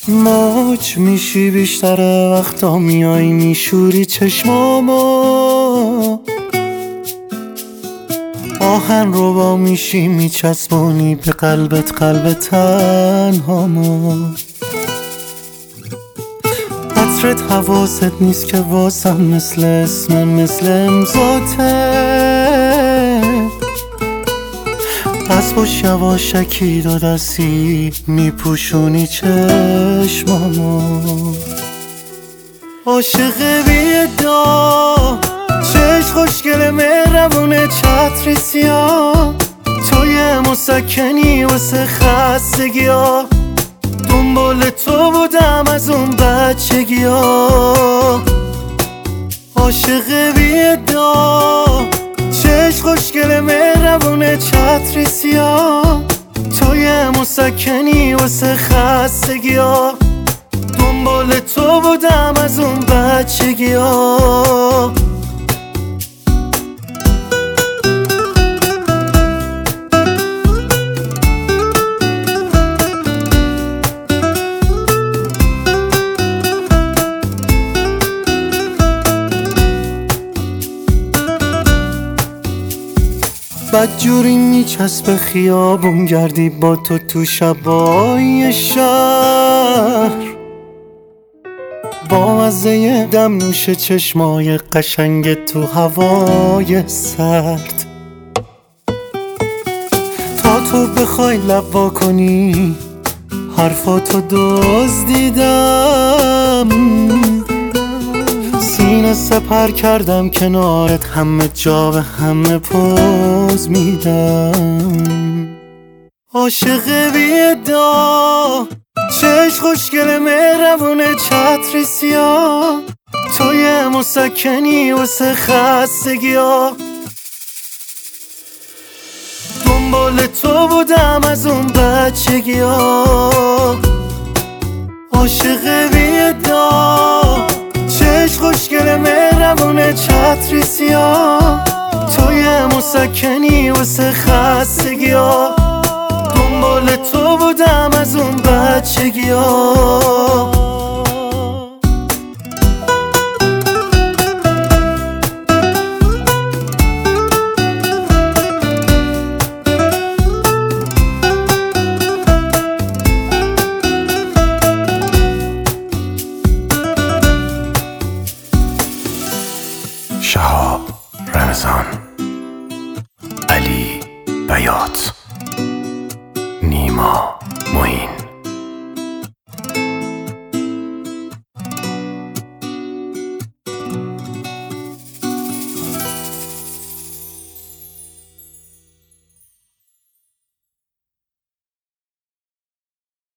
موج میشی بیشتر وقتا میای میشوری چشمامو، آهن رو با میشی میچسبونی به قلبت قلب تنهامو. عطرت حواست نیست که واسم مثل اسم مثل امضاته، پس باش یواشکی دو دستی میپوشونی چشمامو. عاشق بی‌ادعا چشم خوشگل مهربونه چتری سیاه، توی مسکنی واسه خستگی‌ها، دنبال تو بودم از اون بچگی‌ها. عاشق بی‌ادعا چشم خوشگل مهربونه چتری سیاه، توی مسکنی واسه خستگی‌ها، دنبال تو بودم از اون بچگی‌ها. بدجوری میچسبه خیابون گردی با تو شبای شهر، با مزه دم نوش چشمای قشنگ تو هوای سرد. تا تو بخوای لب وا کنی حرفاتو دزدیدم، سینه سپر کردم کنارت، همه جا به همه پوز میدم. عاشق بی‌ادعا چشم خوشگل مهربونه چتری سیاه، توی مسکنی واسه خستگی‌ها، دنبال تو بودم از اون بچگی‌ها. عاشق بی‌ادعا چشم خوشگل مهربونه چتری سیاه، توی مسکنی واسه خستگی‌ها، دنبال تو بودم از اون بچگی‌ها. شهاب رمضان، علی بیات، نیما